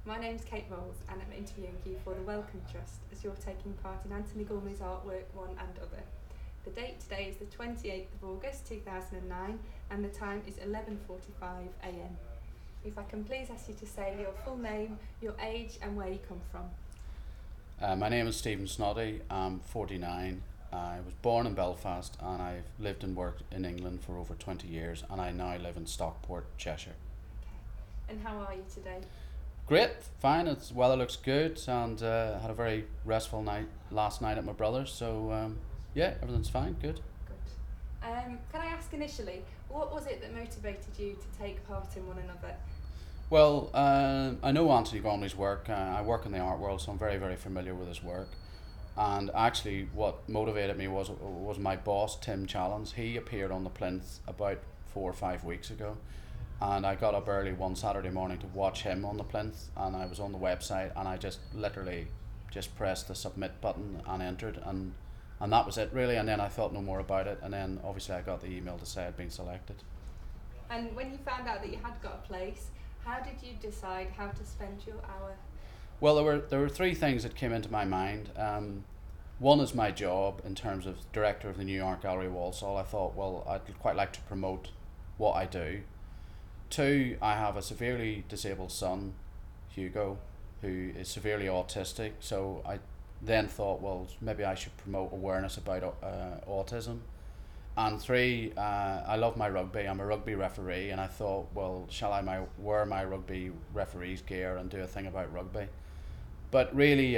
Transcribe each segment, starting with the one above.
My name's Kate Rolls and I'm interviewing you for the Wellcome Trust as you're taking part in Anthony Gormley's artwork One and Other. The date today is the 28th of August 2009 and the time is 11:45 am. If I can please ask you to say your full name, your age and where you come from. My name is Stephen Snoddy. I'm 49. I was born in Belfast and I've lived and worked in England for over 20 years, and I now live in Stockport, Cheshire. Okay. And how are you today? Great, fine. It's weather looks good, and had a very restful night last night at my brother's. So yeah, everything's fine. Good. Good. Can I ask initially, what was it that motivated you to take part in One Another? Well, I know Anthony Gormley's work. I work in the art world, so I'm very, very familiar with his work. And actually, what motivated me was my boss, Tim Challens. He appeared on the plinth about 4 or 5 weeks ago, and I got up early one Saturday morning to watch him on the plinth. And I was on the website, and I just literally just pressed the submit button and entered, and that was it really. And then I thought no more about it, and then obviously I got the email to say I'd been selected. And when you found out that you had got a place, how did you decide how to spend your hour? Well, there were three things that came into my mind. One is my job in terms of director of the New York Gallery Walsall. I thought, well, I'd quite like to promote what I do. Two, I have a severely disabled son, Hugo, who is severely autistic. So I then thought, well, maybe I should promote awareness about autism. And three, I love my rugby. I'm a rugby referee, and I thought, well, shall I wear my rugby referee's gear and do a thing about rugby? But really,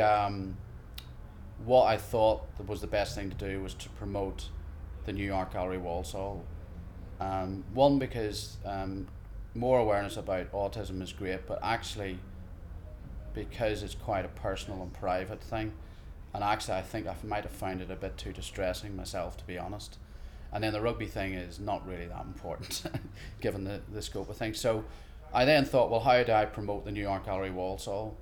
what I thought that was the best thing to do was to promote the New York Gallery Walsall. One, because more awareness about autism is great, but actually because it's quite a personal and private thing, and actually I think I might have found it a bit too distressing myself, to be honest. And then the rugby thing is not really that important given the scope of things. So I then thought, well, how do I promote the New York Gallery Walsall?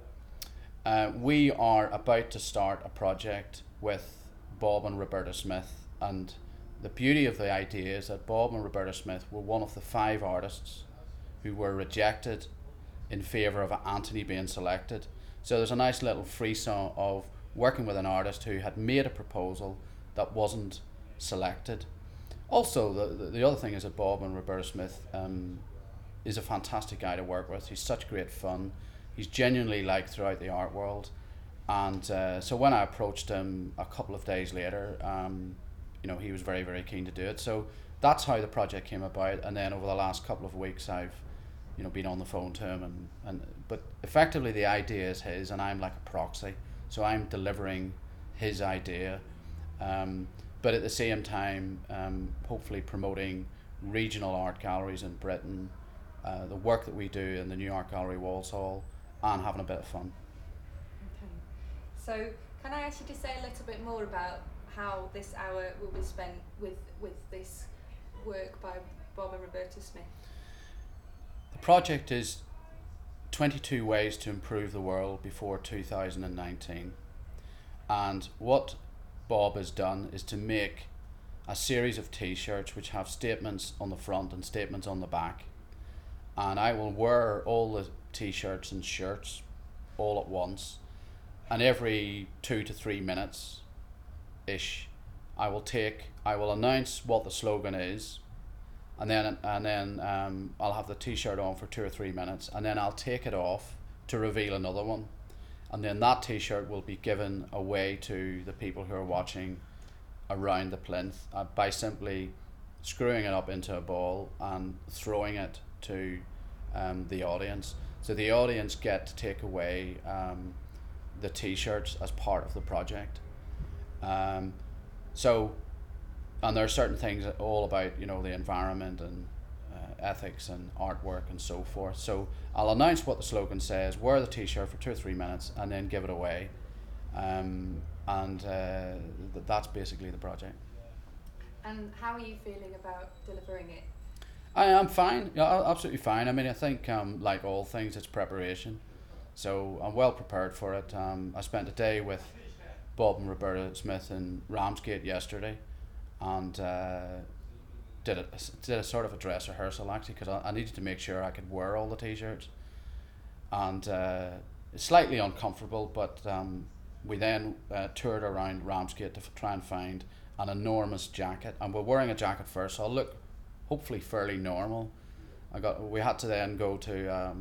We are about to start a project with Bob and Roberta Smith, and the beauty of the idea is that Bob and Roberta Smith were one of the 5 artists who were rejected in favour of Anthony being selected. So there's a nice little frisson of working with an artist who had made a proposal that wasn't selected. Also, the other thing is that Bob and Roberta Smith is a fantastic guy to work with. He's such great fun. He's genuinely liked throughout the art world. And so when I approached him a couple of days later, he was very, very keen to do it. So that's how the project came about. And then over the last couple of weeks, I've been on the phone to him. But effectively the idea is his, and I'm like a proxy. So I'm delivering his idea. But at the same time, hopefully promoting regional art galleries in Britain, the work that we do in the New York Gallery Walsall, and having a bit of fun. Okay. So can I ask you to say a little bit more about how this hour will be spent with this work by Bob and Roberta Smith? The project is 22 ways to improve the world before 2019. And what Bob has done is to make a series of t-shirts which have statements on the front and statements on the back, and I will wear all the t-shirts and shirts all at once, and every 2 to 3 minutes ish I will announce what the slogan is, and then I'll have the t-shirt on for 2 or 3 minutes, and then I'll take it off to reveal another one. And then that t-shirt will be given away to the people who are watching around the plinth by simply screwing it up into a ball and throwing it to the audience. So the audience get to take away the t-shirts as part of the project. And there are certain things all about the environment and ethics and artwork and so forth. So I'll announce what the slogan says, wear the t-shirt for 2 or 3 minutes, and then give it away. That's basically the project. And how are you feeling about delivering it? I am fine, yeah, absolutely fine. I mean, I think like all things, it's preparation. So I'm well prepared for it. I spent a day with Bob and Roberta Smith in Ramsgate yesterday, and did a sort of a dress rehearsal actually, because I needed to make sure I could wear all the t-shirts. and slightly uncomfortable, but we then toured around Ramsgate to try and find an enormous jacket, and we're wearing a jacket first, so I'll look hopefully fairly normal. We had to then go to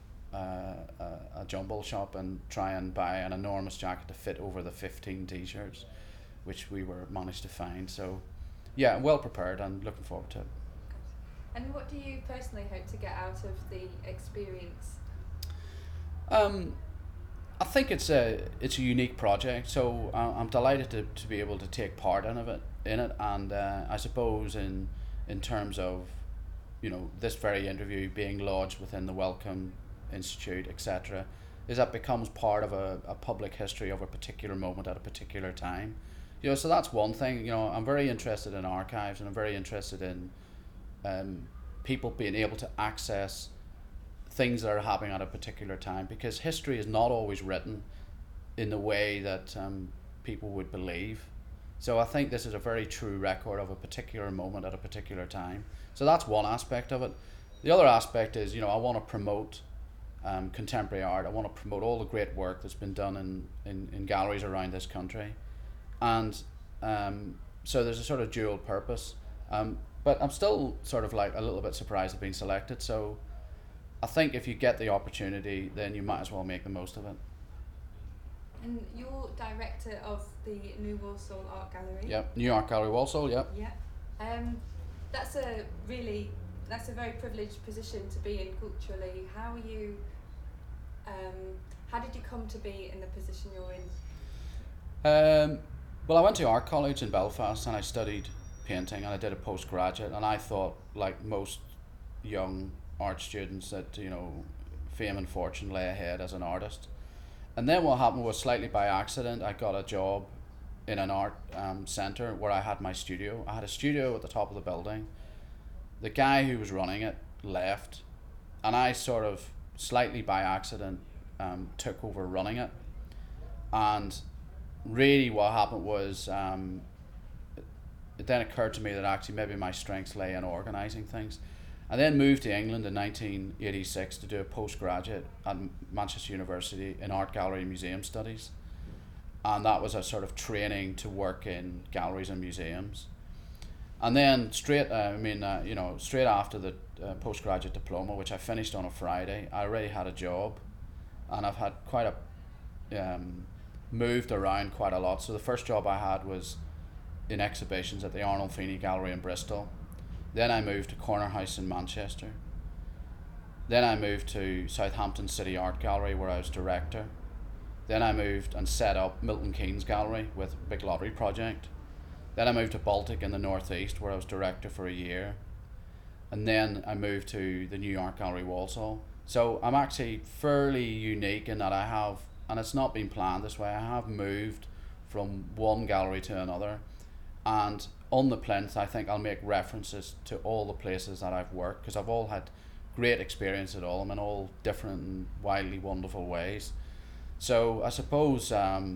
a jumble shop and try and buy an enormous jacket to fit over the 15 t-shirts, which we were managed to find. So yeah, well prepared and looking forward to it. And what do you personally hope to get out of the experience? I think it's a unique project, so I'm delighted to be able to take part in it, and I suppose in terms of, you know, this very interview being lodged within the Wellcome Institute, etc., is that becomes part of a public history of a particular moment at a particular time. You know, so that's one thing. You know, I'm very interested in archives, and I'm very interested in people being able to access things that are happening at a particular time, because history is not always written in the way that people would believe. So I think this is a very true record of a particular moment at a particular time. So that's one aspect of it. The other aspect is, you know, I want to promote contemporary art. I want to promote all the great work that's been done in galleries around this country. And so there's a sort of dual purpose. But I'm still sort of like a little bit surprised at being selected. So I think if you get the opportunity, then you might as well make the most of it. And you're director of the New Walsall Art Gallery. Yep, New Art Gallery Walsall, yep. Yeah. That's a very privileged position to be in culturally. How did you come to be in the position you're in? Well, I went to art college in Belfast and I studied painting, and I did a postgraduate, and I thought, like most young art students, that, you know, fame and fortune lay ahead as an artist. And then what happened was, slightly by accident, I got a job in an art centre where I had my studio. I had a studio at the top of the building. The guy who was running it left, and I sort of, slightly by accident, took over running it. And really what happened was, it then occurred to me that actually maybe my strengths lay in organising things. I then moved to England in 1986 to do a postgraduate at Manchester University in art gallery and museum studies, and that was a sort of training to work in galleries and museums. And then straight after the postgraduate diploma, which I finished on a Friday, I already had a job, and I've had quite a moved around quite a lot. So the first job I had was in exhibitions at the Arnold Feeney Gallery in Bristol. Then I moved to Corner House in Manchester. Then I moved to Southampton City Art Gallery, where I was director. Then I moved and set up Milton Keynes Gallery with a big lottery project. Then I moved to Baltic in the northeast, where I was director for a year. And then I moved to the New Art Gallery Walsall. So I'm actually fairly unique in that I have, and it's not been planned this way, I have moved from one gallery to another. And on the plinth, I think I'll make references to all the places that I've worked, because I've all had great experience at all of them in all different and wildly wonderful ways. So I suppose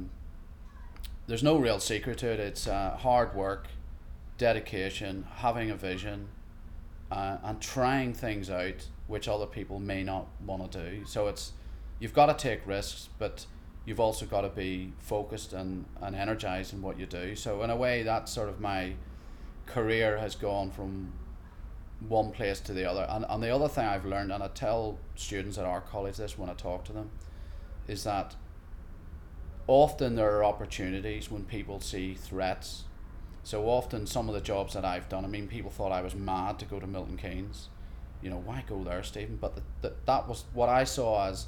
there's no real secret to it. It's hard work, dedication, having a vision, and trying things out which other people may not want to do. So you've got to take risks, but you've also got to be focused and energized in what you do. So in a way, that's sort of my career has gone from one place to the other. And the other thing I've learned, and I tell students at our college this when I talk to them, is that often there are opportunities when people see threats. So often some of the jobs that I've done, I mean, people thought I was mad to go to Milton Keynes. You know, why go there, Stephen? But that was what I saw as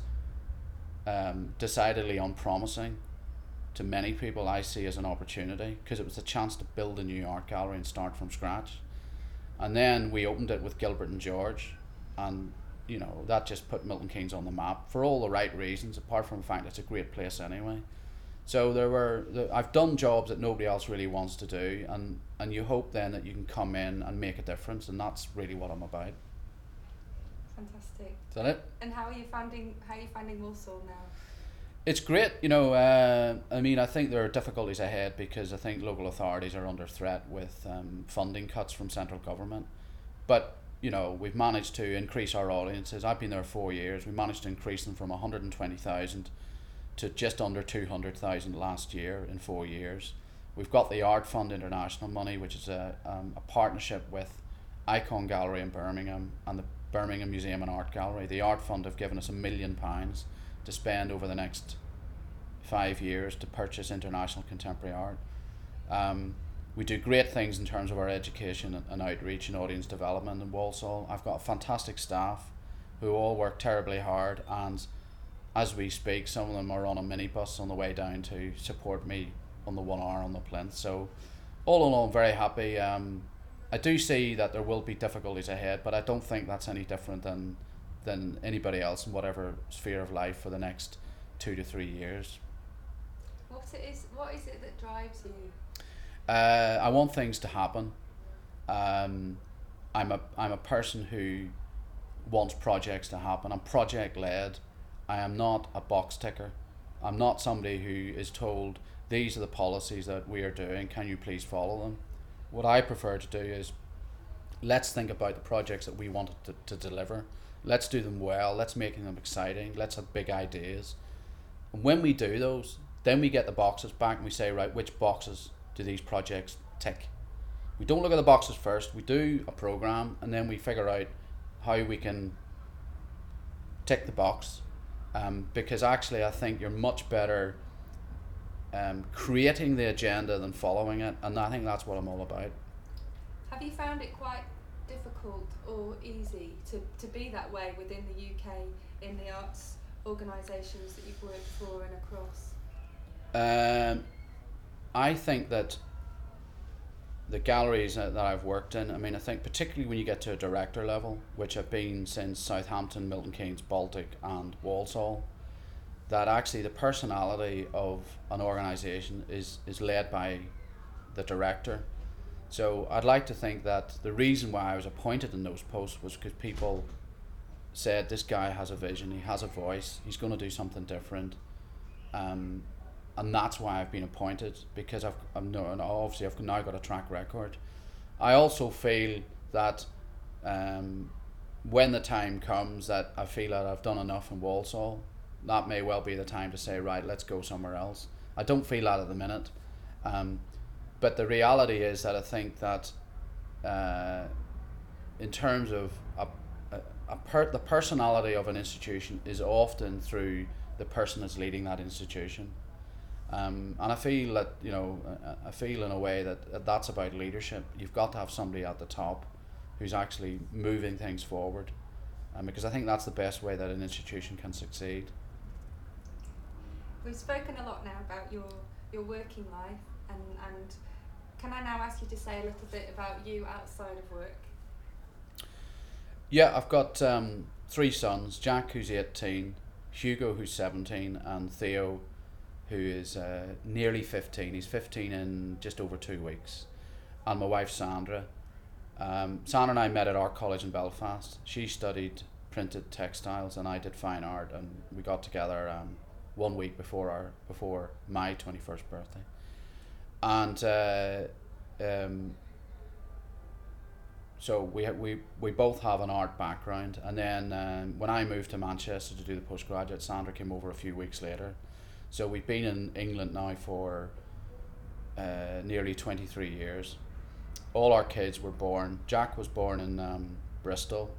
decidedly unpromising to many people. I see as an opportunity, because it was a chance to build a new art gallery and start from scratch. And then we opened it with Gilbert and George, and you know, that just put Milton Keynes on the map for all the right reasons, apart from the fact it's a great place anyway. So I've done jobs that nobody else really wants to do, and you hope then that you can come in and make a difference, and that's really what I'm about. Fantastic. Is that it? And how are you finding Walsall now? It's great, you know. I mean, I think there are difficulties ahead, because I think local authorities are under threat with funding cuts from central government. But you know, we've managed to increase our audiences. I've been there 4 years. We managed to increase them from 120,000 to just under 200,000 last year in 4 years. We've got the Art Fund International money, which is a partnership with Icon Gallery in Birmingham and the Birmingham Museum and Art Gallery. The Art Fund have given us £1 million to spend over the next 5 years to purchase international contemporary art. We do great things in terms of our education and outreach and audience development in Walsall. I've got a fantastic staff who all work terribly hard, and as we speak, some of them are on a minibus on the way down to support me on the 1 hour on the plinth. So all in all, I'm very happy. I do see that there will be difficulties ahead, but I don't think that's any different than anybody else in whatever sphere of life for the next 2 to 3 years. What is it that drives you? I want things to happen. I'm a person who wants projects to happen. I'm project led. I am not a box ticker. I'm not somebody who is told these are the policies that we are doing, can you please follow them? What I prefer to do is let's think about the projects that we wanted to deliver. Let's do them well. Let's make them exciting. Let's have big ideas. And when we do those, then we get the boxes back and we say, right, which boxes do these projects tick? We don't look at the boxes first. We do a program and then we figure out how we can tick the box. Because actually I think you're much better creating the agenda than following it, and I think that's what I'm all about. Have you found it quite difficult or easy to be that way within the UK in the arts organisations that you've worked for and across? I think that the galleries that I've worked in, I mean, I think particularly when you get to a director level, which I've been since Southampton, Milton Keynes, Baltic and Walsall, that actually the personality of an organisation is led by the director. So I'd like to think that the reason why I was appointed in those posts was because people said this guy has a vision, he has a voice, he's going to do something different. And that's why I've been appointed, because I've now got a track record. I also feel that when the time comes that I feel that I've done enough in Walsall, that may well be the time to say, right, let's go somewhere else. I don't feel that at the minute. But the reality is that I think that in terms of the personality of an institution is often through the person that's leading that institution. And I feel that, I feel in a way that that's about leadership. You've got to have somebody at the top who's actually moving things forward, because I think that's the best way that an institution can succeed. We've spoken a lot now about your working life, and can I now ask you to say a little bit about you outside of work? Yeah, I've got 3 sons, Jack who's 18, Hugo who's 17, and Theo who is nearly 15. He's 15 in just over 2 weeks. And my wife Sandra. Sandra and I met at Art College in Belfast. She studied printed textiles and I did fine art, and we got together 1 week before my 21st birthday. And so we both have an art background, and then when I moved to Manchester to do the postgraduate, Sandra came over a few weeks later. So we've been in England now for nearly 23 years. All our kids were born. Jack was born in Bristol.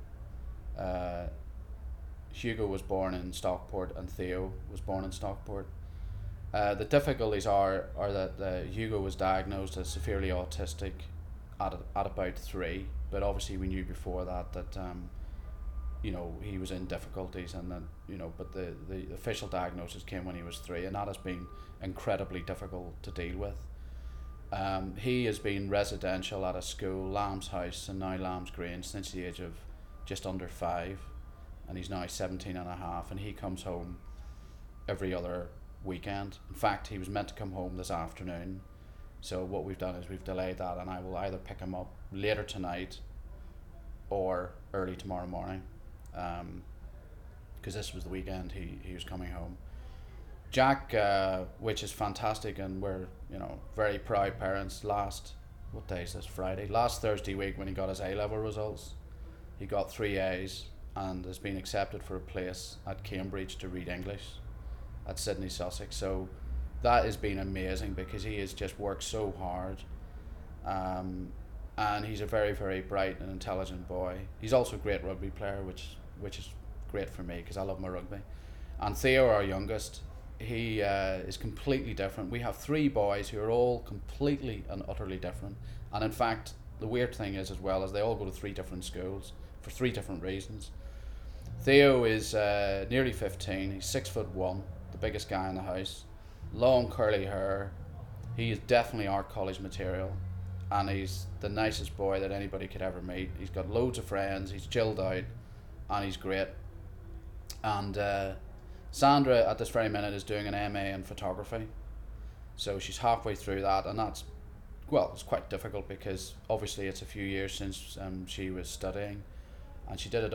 Hugo was born in Stockport, and Theo was born in Stockport. The difficulties are that Hugo was diagnosed as severely autistic at about 3, but obviously we knew before that he was in difficulties, and then but the official diagnosis came when he was 3, and that has been incredibly difficult to deal with. He has been residential at a school, Lamb's House and now Lamb's Grange, since the age of just under 5, and he's now 17 and a half, and he comes home every other weekend. In fact, he was meant to come home this afternoon, so what we've done is we've delayed that, and I will either pick him up later tonight or early tomorrow morning, because this was the weekend he was coming home. Jack, which is fantastic, and we're very proud parents. What day is this? Friday. Last Thursday week, when he got his A-level results, he got 3 A's and has been accepted for a place at Cambridge to read English at Sydney Sussex. So that has been amazing because he has just worked so hard. And he's a very, very bright and intelligent boy. He's also a great rugby player, which is great for me because I love my rugby. And Theo, our youngest, he is completely different. We have 3 boys who are all completely and utterly different. And in fact, the weird thing is as well is they all go to 3 different schools for 3 different reasons. Theo is nearly 15. He's 6'1", the biggest guy in the house. Long curly hair. He is definitely our college material, and he's the nicest boy that anybody could ever meet. He's got loads of friends. He's chilled out, and he's great. And Sandra at this very minute is doing an MA in photography, so she's halfway through that, and that's, well, it's quite difficult because obviously it's a few years since she was studying, and she did a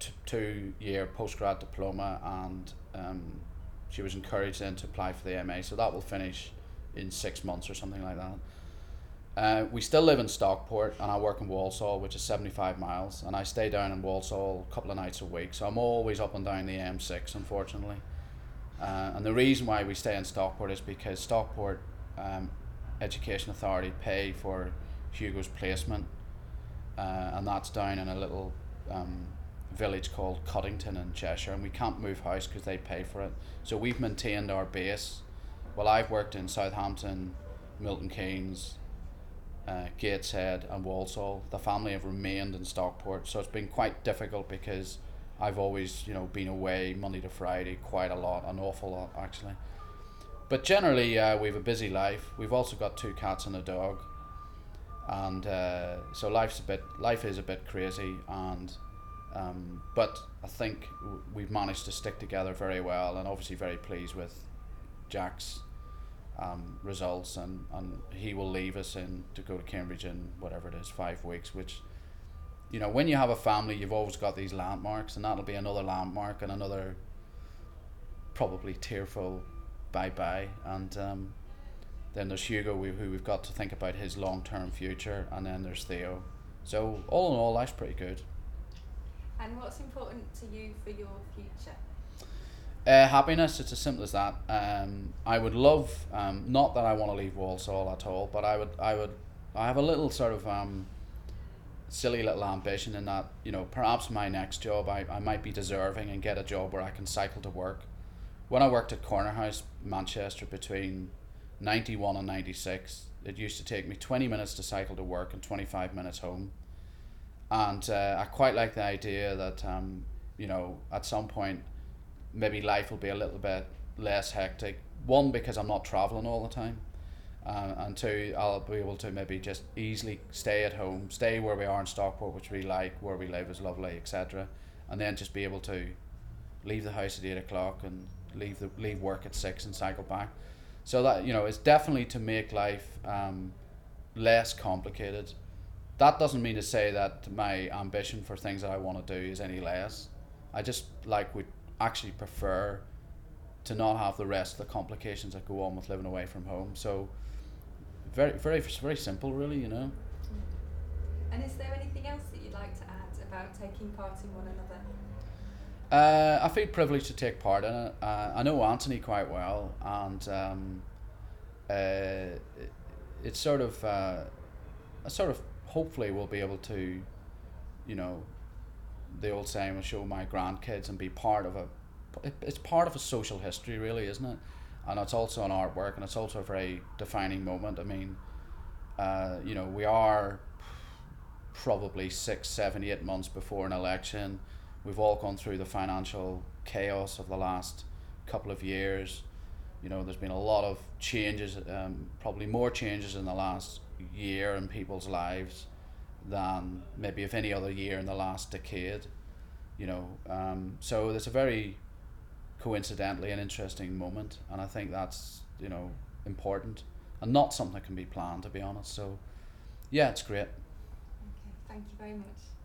2-year postgrad diploma, and she was encouraged then to apply for the MA, so that will finish in 6 months or something like that. We still live in Stockport, and I work in Walsall, which is 75 miles, and I stay down in Walsall a couple of nights a week, so I'm always up and down the M6, unfortunately. And the reason why we stay in Stockport is because Stockport Education Authority pay for Hugo's placement, and that's down in a little village called Cuddington in Cheshire, and we can't move house because they pay for it. So we've maintained our base. Well, I've worked in Southampton, Milton Keynes, Gateshead and Walsall. The family have remained in Stockport, so it's been quite difficult because I've always, been away Monday to Friday quite a lot, an awful lot actually. But generally, we have a busy life. We've also got 2 cats and a dog, and so life is a bit crazy, and but I think we've managed to stick together very well, and obviously very pleased with Jack's results, and he will leave us to go to Cambridge in whatever it is, 5 weeks, which, when you have a family, you've always got these landmarks, and that'll be another landmark and another probably tearful bye-bye. And then there's Hugo, who we've got to think about his long-term future, and then there's Theo. So all in all, life's pretty good. And what's important to you for your future? Happiness. It's as simple as that. I would love, not that I want to leave Walsall at all, but I have a little sort of silly little ambition in that, perhaps my next job I might be deserving and get a job where I can cycle to work. When I worked at Corner House, Manchester, between 91 and 96, it used to take me 20 minutes to cycle to work and 25 minutes home. And I quite like the idea that, at some point, maybe life will be a little bit less hectic. 1, because I'm not travelling all the time. And 2, I'll be able to maybe just easily stay at home, stay where we are in Stockport, which we like, where we live is lovely, etc. And then just be able to leave the house at 8 o'clock and leave work at 6 and cycle back. So that, it's definitely to make life less complicated. That doesn't mean to say that my ambition for things that I want to do is any less. I just would actually prefer to not have the rest of the complications that go on with living away from home. So very, very, very simple, really, And is there anything else that you'd like to add about taking part in one another? I feel privileged to take part in it. I know Anthony quite well, and it's sort of hopefully we'll be able to, the old saying, will show my grandkids and be part of it's part of a social history, really, isn't it? And it's also an artwork, and it's also a very defining moment. I mean, we are probably 6, 7, 8 months before an election. We've all gone through the financial chaos of the last couple of years. There's been a lot of changes, probably more changes in the last year in people's lives than maybe of any other year in the last decade. So it's a very coincidentally an interesting moment, and I think that's important and not something that can be planned, to be honest. So yeah, it's great. Okay, thank you very much.